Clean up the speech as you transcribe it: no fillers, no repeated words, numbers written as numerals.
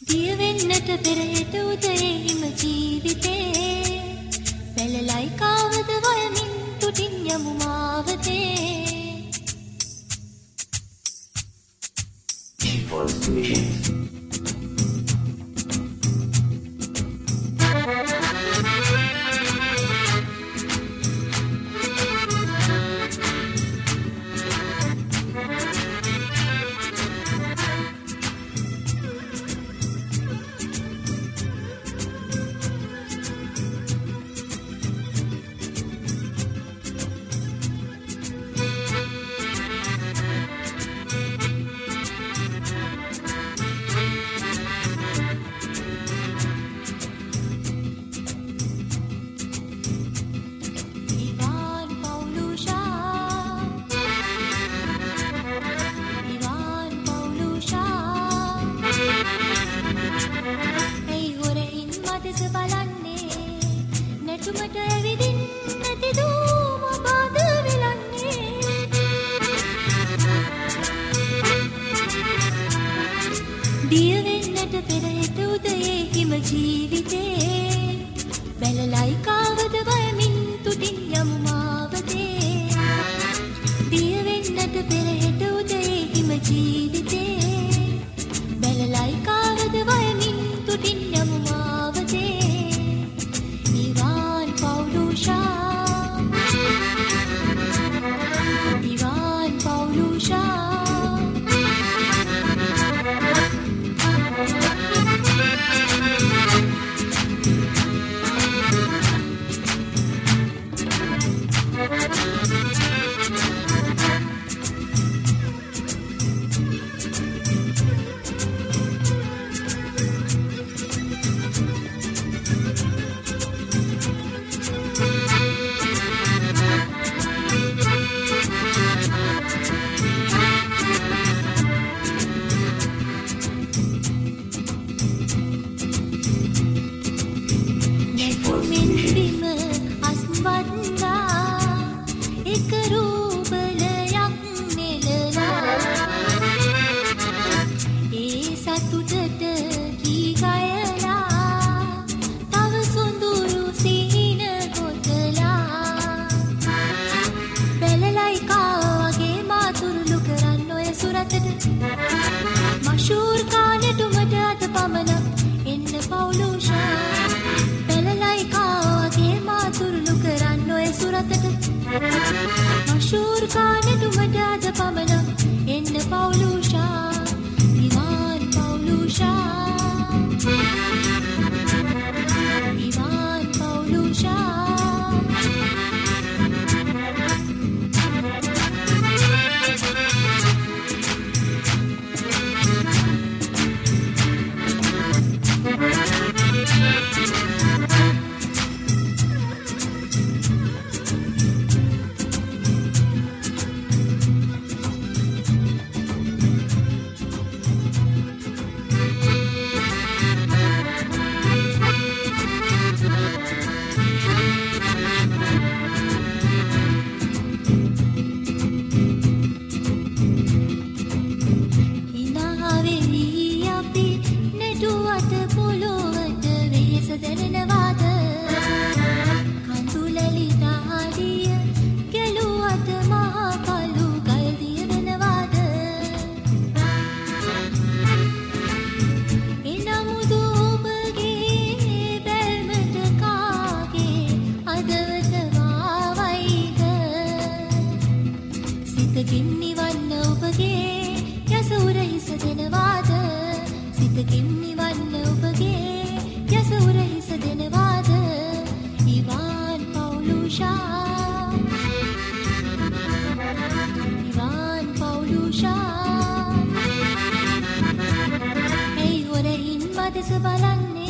දිය වෙන්නට පෙරහෙට උදයෙහිම ජීවිතේ පැලලයි කාවද වයමින් තුටින් යමු මාවතේ නැටුමට ඇවිදින් නැති දූම බාද වෙලන්නේ දිය වෙන්නට පෙරහෙට උදයෙහිම ජීවිතේ බැලලයි කාවද වයමින් තුටින් යමු මාවතේ දිය වෙන්නට පෙරහෙට උදයෙහිම ජීවිතේ බැලලයි කාවද වයමින් තුටින් යමු මාවතේ මෂූර් කානෙටුමට අද පමණක් එන්න පවුලුෂා පැලලයි කාගේ මාතුරුළු කරන්න ඔය සුරතට මෂූර් කානෙටුමට අද පමණක් එන්න පවුලුෂා ඉවාන් පවුලුෂා ඉවාන් පවුලුෂා Hey, what a in my disability.